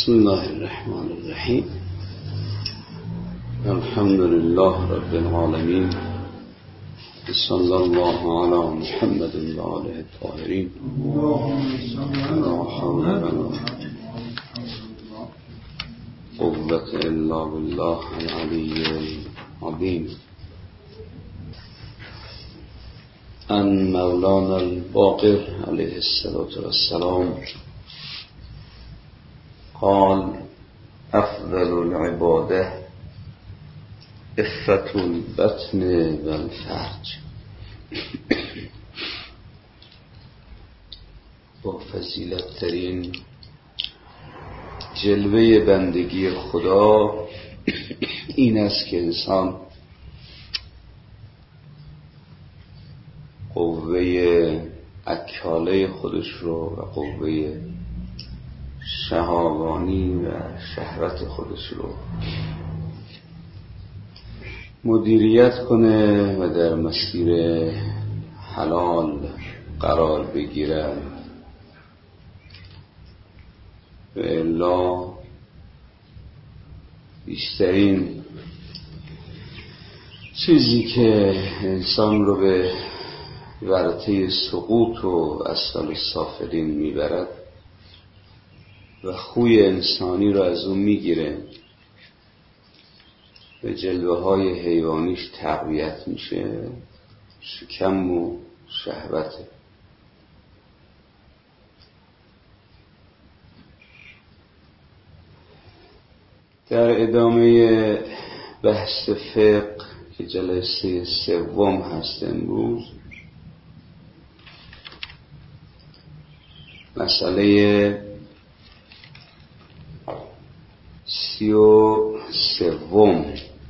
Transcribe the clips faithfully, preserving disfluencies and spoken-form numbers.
بسم الله الرحمن الرحیم. الحمد لله رب العالمین. صلی الله علی محمد و آله الطاهرین. لا حول ولا قوة الا بالله العلی العظیم. ان مولانا الباقر علیه السلام قال افضل العباده عفة البطن و الفرج. با فضیلت ترین جلوه بندگی خدا این است که انسان قوه اکاله خودش رو و قوه شهوانی و شهوت خودش رو مدیریت کنه و در مسیر حلال قرار بگیرد و الا بیشترین چیزی که انسان رو به ورطه سقوط و اسفل السافلین میبرد و خوی انسانی رو از اون میگیره و جلوه های حیوانیش تقویت میشه، شکم و شهوته. در ادامه بحث فقه که جلسه سوم هست امروز، مسئله سی و سوم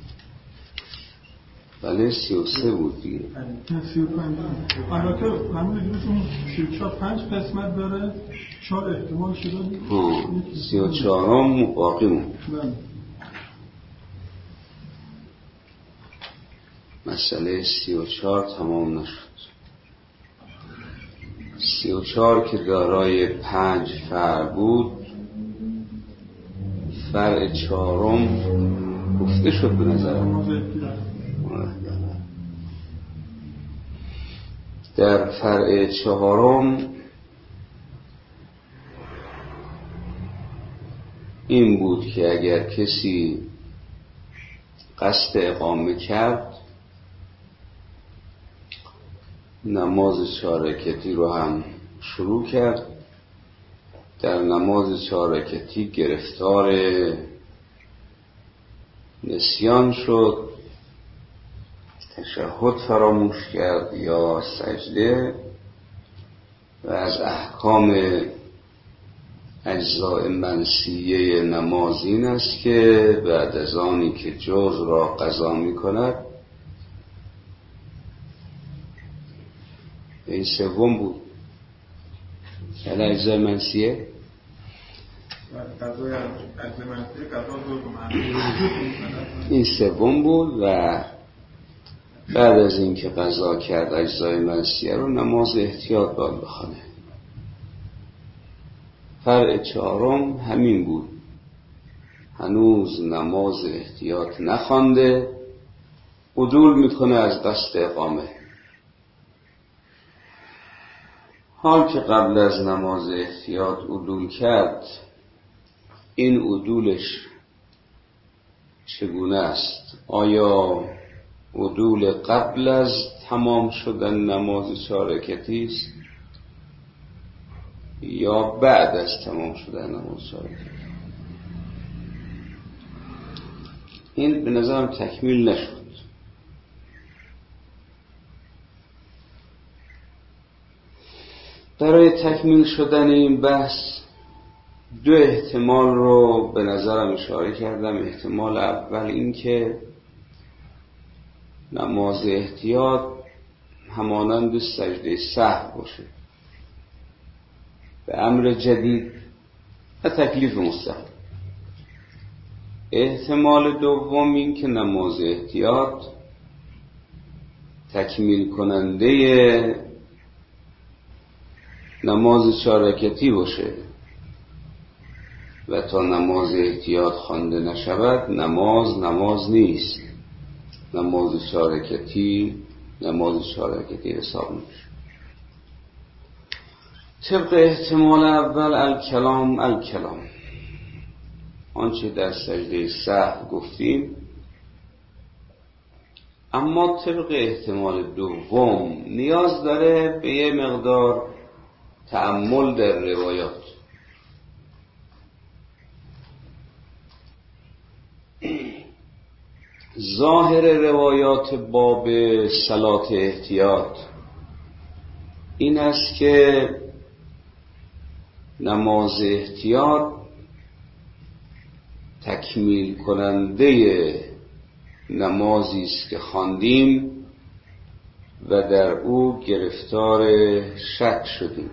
بله سی و سه بود دیگه. سی و پنج البته همون دیگه سی و چهار پنج قسمت داره، چهار احتمال شده. ها سی و چهارم باقی مون. مسئله سی و چهار تمام نشد. سی و چهار که دارای پنج فرع بود، فرع چهارم گفته شد به نظرم. در فرع چهارم این بود که اگر کسی قصد اقامه کرد، نماز چهار رکعتی رو هم شروع کرد، در نماز چهار رکعتی گرفتار نسیان شد، تشهد فراموش کرد یا سجده، و از احکام اجزاء منسیه نماز این است که بعد از آنی که جز را قضا می کند، این سوم بود یعنی اجزاء منسیه این سوم بود و بعد از این که قضا کرد اجزای منسیه رو نماز احتیاط باید بخونه. فرع چهارم همین بود، هنوز نماز احتیاط نخوانده، عدول میکنه از قصد اقامه. حال که قبل از نماز احتیاط عدول کرد، این عدولش چگونه است؟ آیا عدول قبل از تمام شدن نماز چهار رکعتی است یا بعد از تمام شدن نماز چهار رکعتی؟ این به نظرم تکمیل نشد. برای تکمیل شدن این بحث دو احتمال رو به نظرم اشاره کردم. احتمال اول این که نماز احتیاط همانند سجده سهو باشه، به امر جدید و تکلیف مستقیم. احتمال دوم این که نماز احتیاط تکمیل کننده نماز چهار رکعتی باشه و تا نماز احتیاط خوانده نشود نماز نماز نیست، نماز چهار رکعتی نماز چهار رکعتی حساب میشه. طبق احتمال اول الکلام الکلام، آنچه در سجده سهو گفتیم. اما طبق احتمال دوم نیاز داره به یه مقدار تأمل در روایات. ظاهر روایات باب صلات احتیاط این است که نماز احتیاط تکمیل کننده نمازی است که خواندیم و در او گرفتار شک شدیم.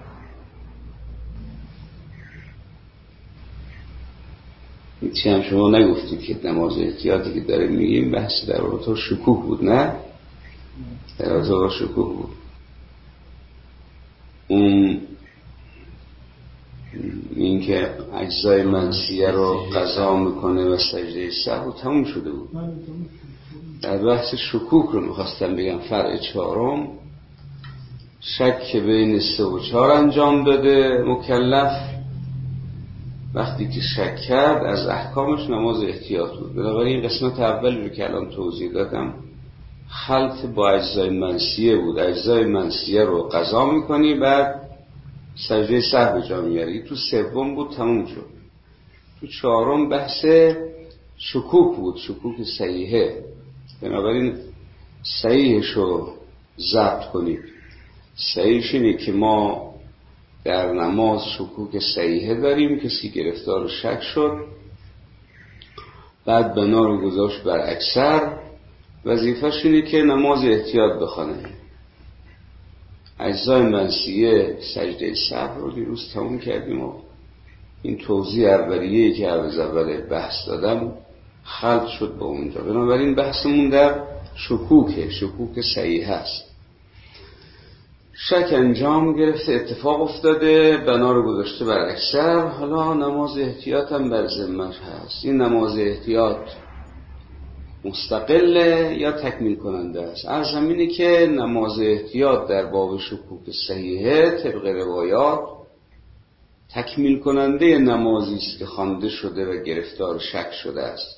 چی هم شما نگفتید که نماز احتیاطی که داریم میگیم بحث در رابطه شکوک بود؟ نه، در رابطه شکوک بود. اون این که اجزای منسیه رو قضا میکنه و سجده سهو تموم شده بود. در بحث شکوک رو میخواستم بگم فرع چهارم، شک بین سه و چهار انجام داده مکلف. وقتی که شک کرد از احکامش نماز احتیاط بود. بنابراین قسمت اول رو که الان توضیح دادم خلط با اجزای منسیه بود. اجزای منسیه رو قضا میکنی بعد سجده سهو جا میاری. تو سوم بود تموم شد. تو چهارم بحث شکوک بود، شکوک صحیحه. بنابراین صحیحش رو ضبط کنید. صحیحش اینه که ما در نماز شکوک صحیحه داریم، کسی گرفتار شک شد بعد بنا رو گذاشت بر اکثر، وظیفه‌ش اینه که نماز احتیاط بخونه. اجزای منسیه سجده سهو رو دیروز تموم کردیم و این توضیح اولیه‌ای که از اول بحث دادم خلط شد با اونجا. بنابراین بحثمون در شکوکه، شکوک صحیح هست. شک انجام گرفته، اتفاق افتاده، بنا رو گذاشته بر اکثر، حالا نماز احتیاط هم بر ذمه‌اش هست. این نماز احتیاط مستقله یا تکمیل کننده است؟ عرض اینه که نماز احتیاط در باب شکوک صحیحه طبق روایات تکمیل کننده نمازی است که خوانده شده و گرفتار شک شده است.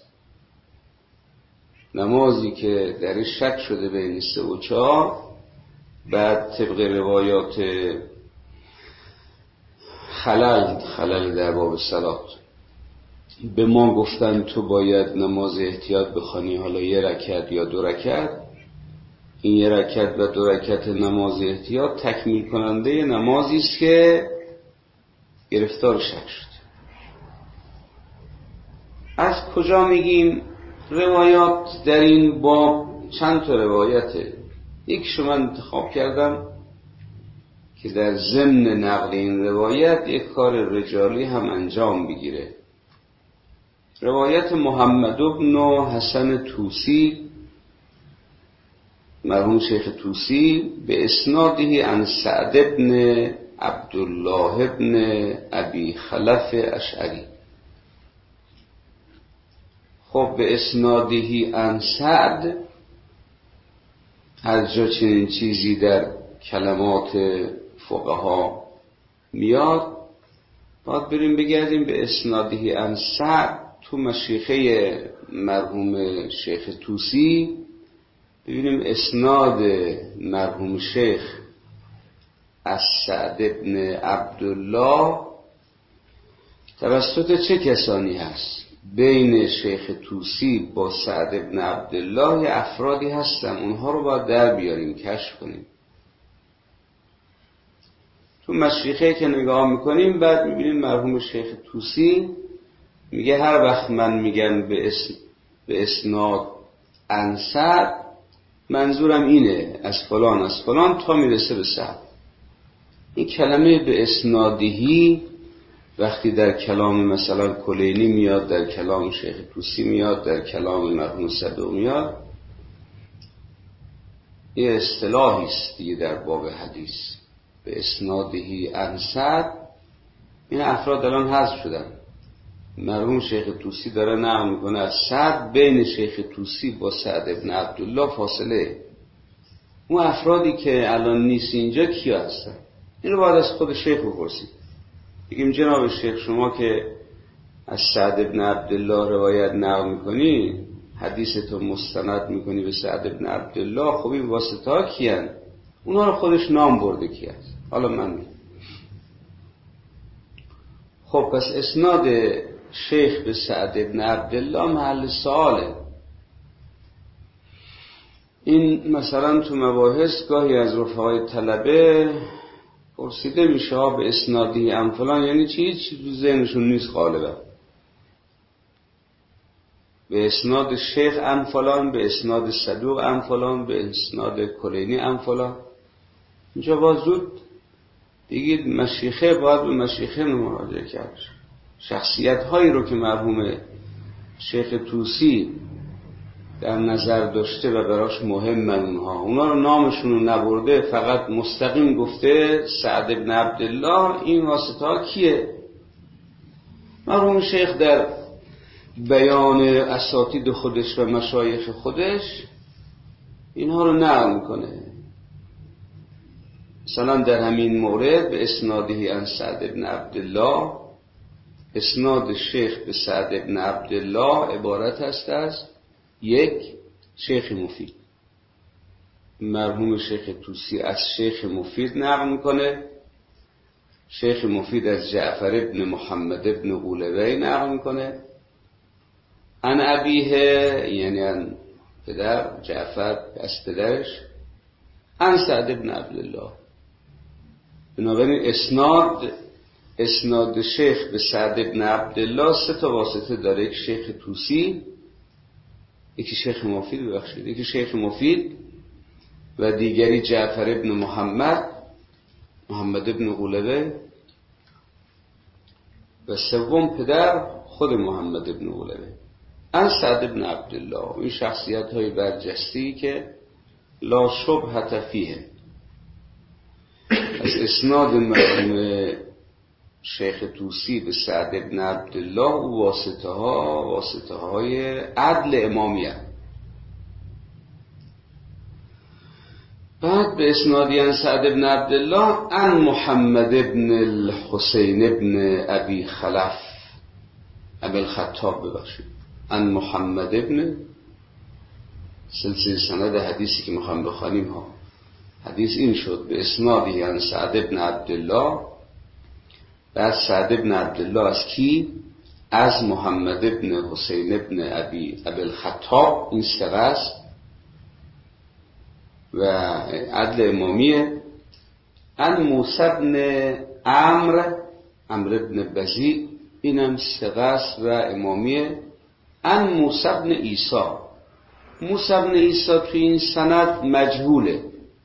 نمازی که در شک شده بین سه و چهار، بعد طبق روایات خلل خلل در باب صلات به ما گفتن تو باید نماز احتیاط بخوانی، حالا یه رکعت یا دو رکعت. این یه رکعت و دو رکعت نماز احتیاط تکمیل کننده نمازی است که گرفتار شک شد. از کجا میگیم؟ روایات در این باب چند تا روایته. یکیشو من انتخاب کردم که در ضمن نقل این روایت یک کار رجالی هم انجام بگیره. روایت محمد بن حسن طوسی مرحوم شیخ طوسی به اسناده عن سعد بن عبدالله بن ابی خلف اشعری. خب به اسناده عن سعد، هر جا چنین چیزی در کلمات فقها میاد باید بریم بگردیم به اسناده عن سعد تو مشیخه مرحوم شیخ طوسی، ببینیم اسناد مرحوم شیخ از سعد بن عبدالله توسط چه کسانی هست. بین شیخ طوسی با سعد بن عبدالله افرادی هستن، اونها رو باید در بیاریم، کشف کنیم. تو مشیخه که نگاه میکنیم بعد میبینیم مرحوم شیخ طوسی میگه هر وقت من میگم به اسم به اسناد عن سعد منظورم اینه از فلان از فلان تا میرسه به سعد. این کلمه به اسنادهی وقتی در کلام مثلا کلینی میاد، در کلام شیخ طوسی میاد، در کلام مرحوم صدوق میاد، یه اصطلاحی است دیگه در باب حدیث. به اسنادهی عن سعد این افراد الان حذف شدن. مرحوم شیخ طوسی داره نقل میکنه از سعد، بین شیخ طوسی با سعد ابن عبدالله فاصله. اون افرادی که الان نیست اینجا کیا هستن؟ این رو باید از خود شیخ بپرسید. بگیم جناب شیخ شما که از سعد ابن عبدالله روایت نقل میکنی، حدیثتو مستند میکنی به سعد ابن عبدالله، خب این واسطه ها کیان؟ اونا رو خودش نام برده کی هست؟ حالا من میگم. خب پس اسناد شیخ به سعد ابن عبدالله محل سواله. این مثلا تو مباحث گاهی از رفقای طلبه پرسیده میشه ها به اسنادی ام فلان، یعنی چی؟ هیچ تو ذهنشون نیست غالبا. به اسناد شیخ ام فلان، به اسناد صدوق ام فلان، به اسناد کلینی ام فلان. اینجا باز زود دیگه مشیخه باید به مشیخه مراجعه کرد. شخصیت هایی رو که مرحوم شیخ طوسی در نظر داشته و براش مهم اونها، اونا رو نامشون رو نبرده، فقط مستقیم گفته سعد ابن عبدالله، این واسطه ها کیه؟ مرحوم شیخ در بیان اساتید خودش و مشایخ خودش اینها رو نقل میکنه. مثلا در همین مورد به اسنادی عن سعد ابن عبدالله، اسناد شیخ به سعد ابن عبدالله عبارت است از یک، شیخ مفید. مرحوم شیخ طوسی از شیخ مفید نقل میکنه. شیخ مفید از جعفر ابن محمد ابن غولوی نقل میکنه. عن ابیه، یعنی عن پدر جعفر از پدرش، عن سعد ابن عبدالله. بنابراین اسناد اسناد شیخ به سعد ابن عبدالله سه تا واسطه داره. یک شیخ طوسی، یکی شیخ مفید ببخشید یکی شیخ مفید و دیگری جعفر ابن محمد محمد ابن غولوی و سوم پدر خود محمد ابن غولوی عن سعد ابن عبدالله. این شخصیت های برجستی که لا شبهة فیه. از اسناد مرحوم شیخ طوسی به سعد ابن عبدالله و واسطه ها واسطه های عدل امامیه. بعد به اسنادی عن سعد ابن عبدالله عن محمد ابن الحسین ابن ابی خلف ابی الخطاب ببخشید عن محمد ابن، سلسله سند حدیثی که میخوام بخوانیم ها، حدیث این شد به اسنادی عن سعد ابن عبدالله. بعد سعد ابن عبدالله از کی؟ از محمد ابن حسین ابن ابی ابی الخطاب، این ثقه است و عدل امامیه. عن موسی ابن عمرو عمرو ابن بزی، اینم ثقه است و امامیه. عن موسی ابن عیسی، موسی ابن عیسی تو این سند مجهوله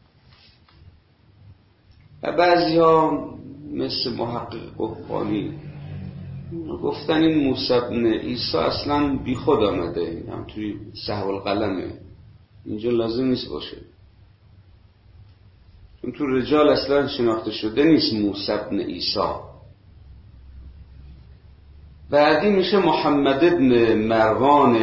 و بعضی ها مثل محقق قحطانی گفتن این موسی ابن عیسی اصلا بی خود آمده، هم توی سهو القلمه، اینجا لازم نیست باشه، چون تو رجال اصلا شناخته شده نیست موسی ابن عیسی. بعدی میشه محمد ابن مروان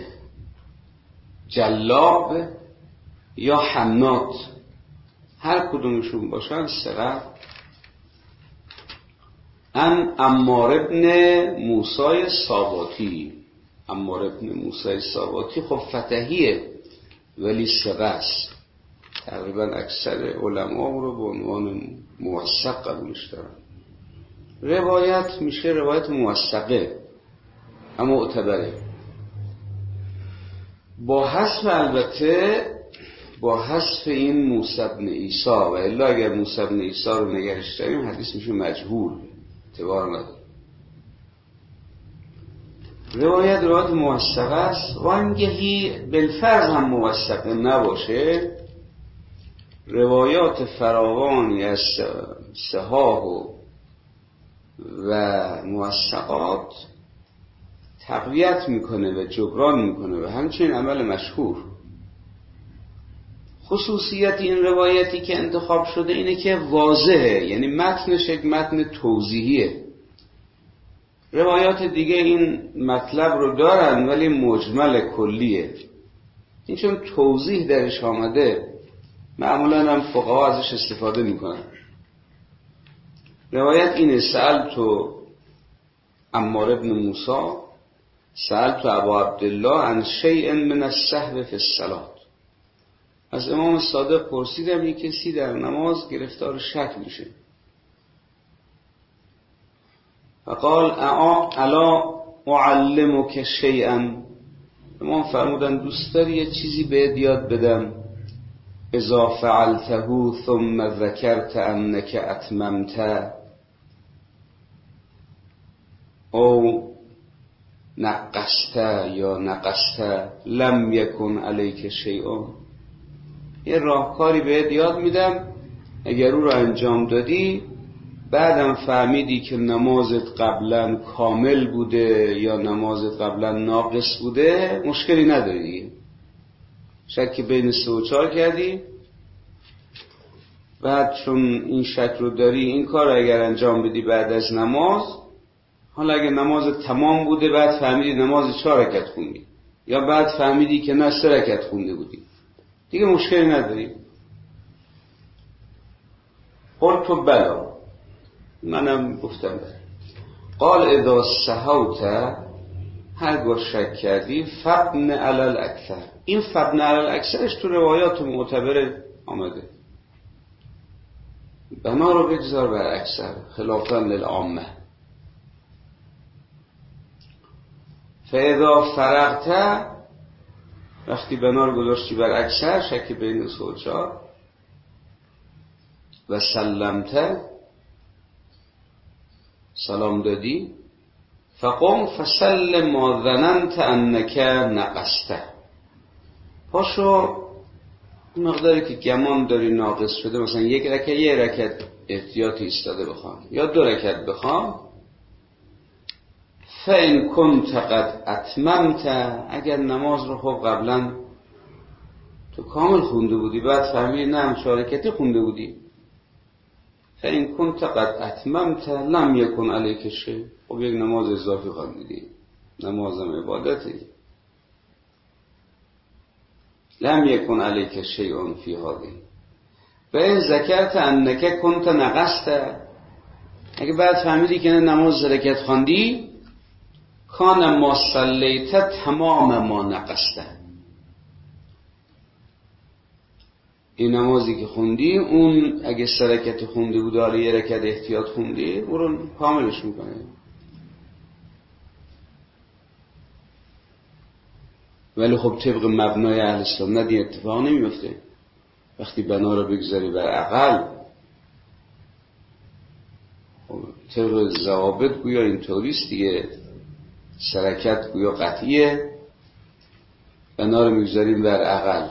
جلاب یا حنات، هر کدومشون باشن ثقه. عن عمار ابن موسی ساباتی، عمار ابن موسی ساباتی خب فتحیه ولی ثقه است. تقریبا اکثر علما رو به عنوان موثق قبولش دارن. روایت میشه روایت موثقه اما معتبره، با حذف البته با حذف این موسی بن عیسی، و الا اگر موسی بن عیسی رو نگهش داریم حدیث میشه مجهول، اعتبار نداره. روایت روایت موثقه است، وانگهی بالفرض هم موثقه نباشه، روایات فراوانی از صحاح و, و موثقات تقویت میکنه و جبران میکنه و همچنین عمل مشهور. خصوصیت این روایتی که انتخاب شده اینه که واضحه، یعنی متنش یک متن توضیحیه. روایات دیگه این مطلب رو دارن ولی مجمل کلیه. این چون توضیح درش آمده معمولا هم فقها ازش استفاده میکنن. روایت اینه: سألتو عمار ابن موسی سألتو ابا عبدالله عن شیء من السهو فی الصلاة. از امام صادق پرسیدم یک کسی در نماز گرفتار شک میشه. فقال الا اعلمک شیئا. امام فرمودن دوست داری یه چیزی بهت یاد بدم؟ اذا فعلته ثم ذکرت انک اتممت او نقصت یا نقصت لم یکن علیک شیء. یه راهکاری بهت یاد میدم، اگر او رو انجام دادی بعدم فهمیدی که نمازت قبلا کامل بوده یا نمازت قبلا ناقص بوده، مشکلی نداری. شک بین سه و چهار کردی، بعد چون این شک رو داری این کار رو اگر انجام بدی بعد از نماز، حالا اگر نمازت تمام بوده بعد فهمیدی نماز چهار رکعت خوندی یا بعد فهمیدی که نه سه رکعت خونده بودی، دیگه مشکلی نداری. قلت بلا، منم گفتم بله. قال اذا سهوت، هرگاه شک کردی، فبن علی الاکثر. این فبن علی الاکثرش تو روایات معتبر آمده، بنا رو بگذار بر اکثر خلافا للعامه. فاذا فرغت، وقتی بنا رو گذاشتی بر اکثر، شک بین سه و چهار، و سلمت، سلام دادی، فقم فسلم ما ظننت انک نقصته. پاشو مقداری که گمان داری ناقص شده، مثلا یک رکعت یک رکعت احتیاطی ایستاده بخوان یا دو رکعت بخوان. فإن كنت قد اتممت، اگر نماز رو خب قبلا تو کامل خونده بودی بعد فهمیدی نه هم چهار رکعتی خونده بودی، فإن كنت قد اتممت لم يكن عليك شيء. خب یک نماز اضافی خواندی، نمازم عبادتی، لم يكن عليك شيء في هذه. فإن ذكرت انك كنت نقصت، اگه بعد فهمیدی که نماز رکعت خواندی، کان ما صلیت تمام ما نقصته، این نمازی که خوندی اون اگه سه رکعت خونده بود حالا یه رکعت احتیاط خوندی، اون رو کاملش میکنه. ولی خب طبق مبنای اهل سنت این اتفاق نمیفته. وقتی بنا رو بگذاری بر اقل، خب طبق ضوابط گویا اینطوریست دیگه، سه رکعت گویا قطعیه، بنا رو میگذاریم بر اقل،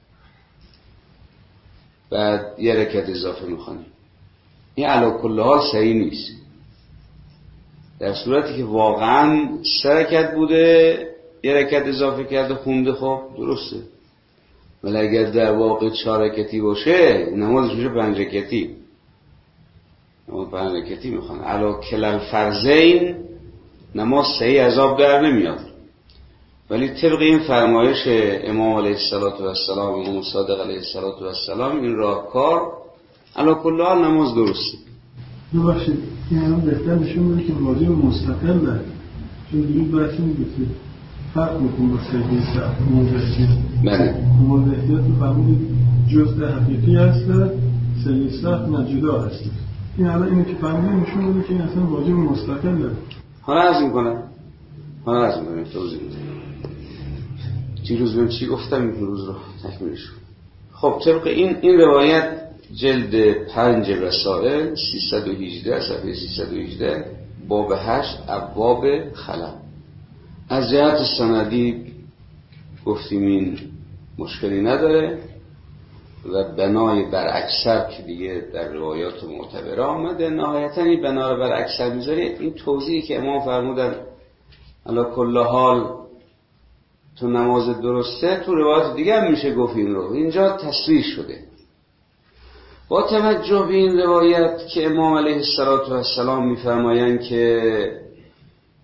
بعد یه رکعت اضافه میخوانیم. این علی کل حال صحیح نیست. در صورتی که واقعا سه رکعت بوده یه رکعت اضافه کرده خونده، خب درسته. ولی اگر در واقع چهار رکعتی باشه نمازش میشه پنج رکعتی، نماز پنج رکعتی میخوان. علی کل الفرضین نماز صحیح عذاب در نمیاد. ولی طبق این فرمایش امام علیه السلام، امام صادق علیه السلام، این راهکار علی کل حال نماز درسته. ببخشید این الان بهتر نشون میده که واجب مستقله، چون دیگه بحثی میگه فرق میکنه با سیدی سخت موضحیت. بله موضحیت رو فرمودید جزء حقیقی هسته، سیدی سخت نجدا هسته. این الان اینه که فرمودید نشون میده که این اصلا واجب مستقله. حالا از این کنم حالا از این کنم توضیح میده چی روز بیم چی گفتم این روز رو تکمیلش. خب طبق این این روایت جلد پنج رسائل سیصد و هجده صفحه سیصد و هجده باب هشت ابواب خلا. از جهت سندی گفتیم این مشکلی نداره و بنای بر اکثر که دیگه در روایات معتبره آمده. نهایتا این بنا رو بر اکثر میذارید. این توضیحی که امام فرمودن علی کل حال تو نماز درسته، تو روایات دیگه هم میشه گفت این رو، اینجا تصریح شده. با توجه به این روایت که امام علیه السلام میفرمایند که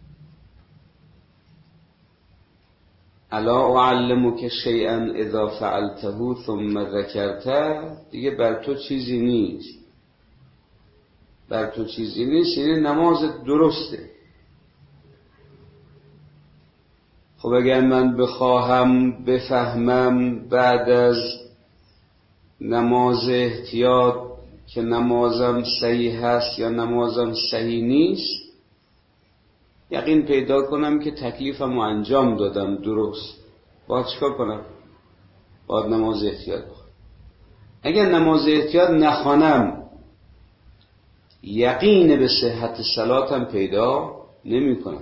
الا اعلمک شیئا اذا فعلته ثم ذکرته، دیگه بر تو چیزی نیست، بر تو چیزی نیست یعنی نماز درسته. خب اگر من بخواهم بفهمم بعد از نماز احتیاط که نمازم صحیح هست یا نمازم صحیح نیست، یقین پیدا کنم که تکلیفم رو انجام دادم درست، باید چیکار کنم؟ باید نماز احتیاط بخونم. اگر نماز احتیاط نخوانم یقین به صحت صلاتم پیدا نمی کنم.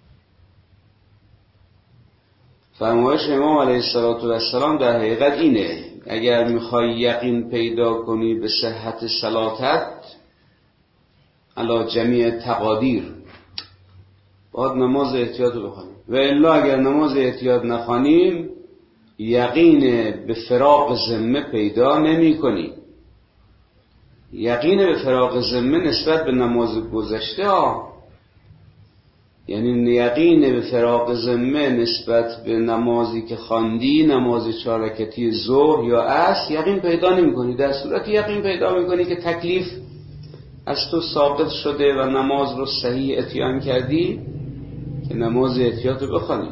فرمایش امام علیه السلام در حقیقت اینه، اگر میخوای یقین پیدا کنی به صحت صلاتت علی جمیع تقادیر، باید نماز احتیاط رو بخوانیم، و الا اگر نماز احتیاط نخوانیم یقین به فراق ذمه پیدا نمی کنی. یقین به فراق ذمه نسبت به نماز گذشته ها، یعنی یقین به فراق ذمه نسبت به نمازی که خواندی، نماز چهار رکعتی ظهر یا عصر، یقین پیدا نمی کنی. در صورتی یقین پیدا می کنی که تکلیف از تو ساقط شده و نماز رو صحیح اتیان کردی که نماز احتیاط رو بخوانی.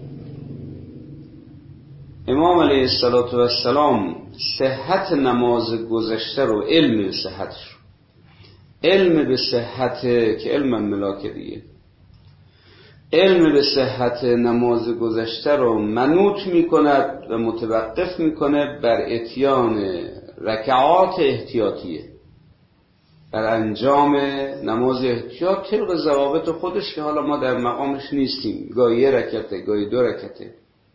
امام علیه السلام صحت نماز گذشته رو، علم به صحتش رو، علم به صحت که علم ملاکه دیگه، علم به صحت نماز گذشته رو منوط می کند و متوقف می کند بر اتیان رکعات احتیاطیه، بر انجام نماز احتیاط طبق ضوابط خودش که حالا ما در مقامش نیستیم، گاهی یه رکعته گاهی دو رکعته.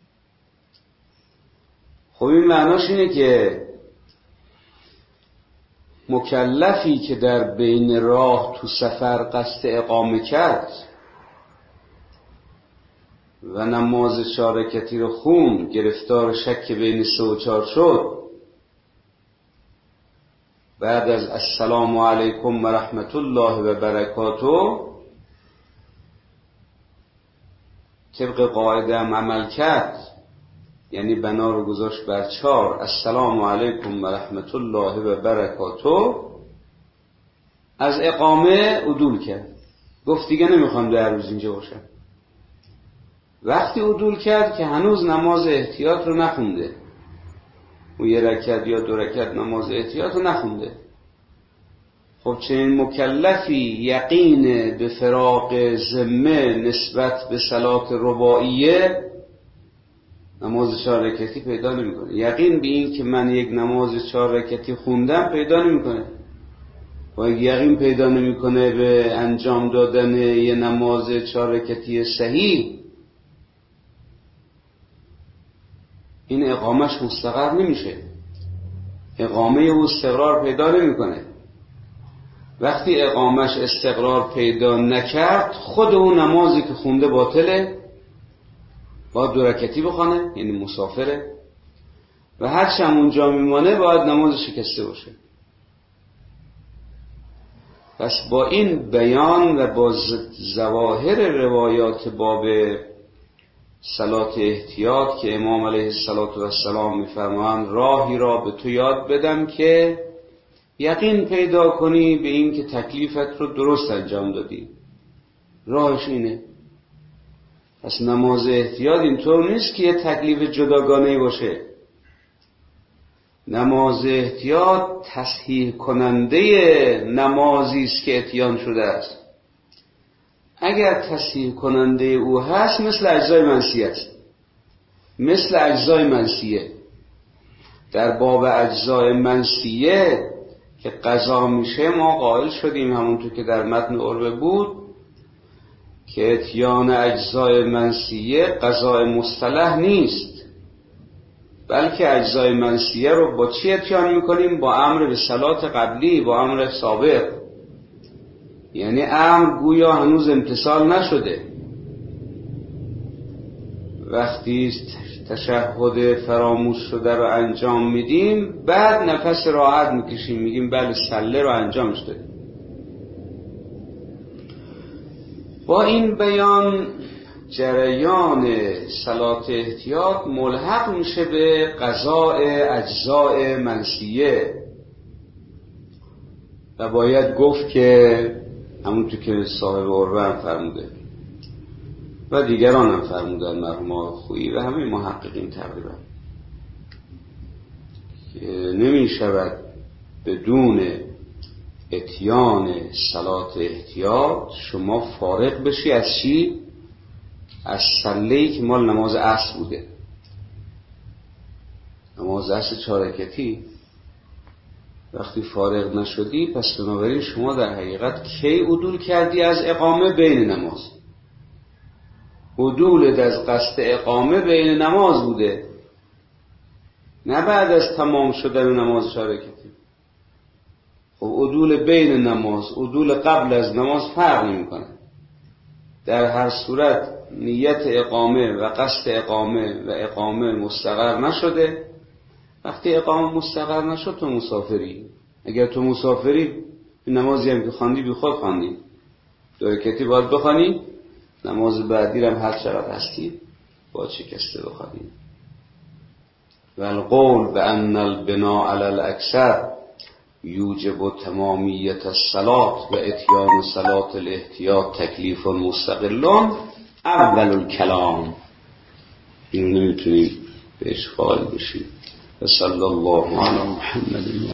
خب این معناش اینه که مکلفی که در بین راه تو سفر قصد اقامه کرد و نماز چهار رکعتی رو خون، گرفتار شک بین سه و چهار شد، بعد از السلام علیکم و رحمت الله و برکاته طبق قاعده هم عمل کرد، یعنی بنا رو گذاشت بر چهار، السلام علیکم و رحمت الله و برکاته، از اقامه عدول کرد، گفت دیگه نمیخوام در روز اینجا باشم. وقتی عدول کرد که هنوز نماز احتیاط رو نخونده، او یه رکعت یا دو رکعت نماز احتیاط رو نخونده. خب چنین مکلفی یقین به فراق ذمه نسبت به صلات رباعیه، نماز چهار رکعتی پیدا نمیکنه. یقین به این که من یک نماز چهار رکعتی خوندم پیدا نمیکنه، و یقین پیدا نمیکنه به انجام دادن یه نماز چهار رکعتی صحیح، این اقامش مستقر نمیشه، اقامه او استقرار پیدا نمیکنه. وقتی اقامش استقرار پیدا نکرد، خود اون نمازی که خونده باطله، باید دو رکعتی بخونه، یعنی مسافره، و هر چند اونجا میمانه باید نماز شکسته باشه. پس با این بیان و با ظواهر روایات باب صلات احتیاط که امام علیه السلام میفرمایند راهی را به تو یاد بدم که یقین پیدا کنی به این که تکلیفت رو درست انجام دادی. راهش اینه. پس نماز احتیاط اینطور نیست که یه تکلیف جداگانه باشه. نماز احتیاط تصحیح کننده نمازی است که اتیان شده است. اگر تصحیح کننده او هست مثل اجزای منسیه است، مثل اجزای منسیه. در باب اجزای منسیه که قضا میشه ما قائل شدیم، همونطور که در متن عربه بود، که اتیان اجزای منسیه قضای مصطلح نیست، بلکه اجزای منسیه رو با چی اتیان میکنیم؟ با امر به صلات قبلی، با امر سابق. یعنی امر گویا هنوز امتثال نشده. وقتی تشهد فراموش شده رو انجام میدیم، بعد نفس راحت میکشیم، میگیم بله صله رو انجام شده. با این بیان جریان صلات احتیاط ملحق میشه به قضاء اجزاء منسیه و باید گفت که همونطور که صاحب عروه هم فرموده و دیگران هم فرمودن، مرحوم آقای خویی و همه محققین تقریبا، که نمی شود بدون اتیان صلات احتیاط شما فارغ بشی از چی؟ از صله‌ای که مال نماز عصر بوده، نماز عصر چهار رکعتی. وقتی فارغ نشدی پس بنابراین شما در حقیقت کی عدول کردی از اقامه بین نماز؟ عدول از قصد اقامه بین نماز بوده، نه بعد از تمام شدن نماز چهار رکعتی. خب عدول بین نماز، عدول قبل از نماز فرق نمی‌کنه. در هر صورت نیت اقامه و قصد اقامه و اقامه مستقر نشده. وقتی اقامه مستقر نشد تو مسافری. اگر تو مسافری نمازی هم که خواندی بی خود خواندی، دو رکعتی باید بخوانی، نماز بعدی هم هر چقدر هستی باید شکسته بخوانی. و القول بأن البناء علی الاکثر یوجب تمامیت الصلاة و اتیان صلاة الاحتیاط تکلیف مستقل اول الکلام. این نمیتونیم بهش قائل بشیم. صلی الله علی محمد.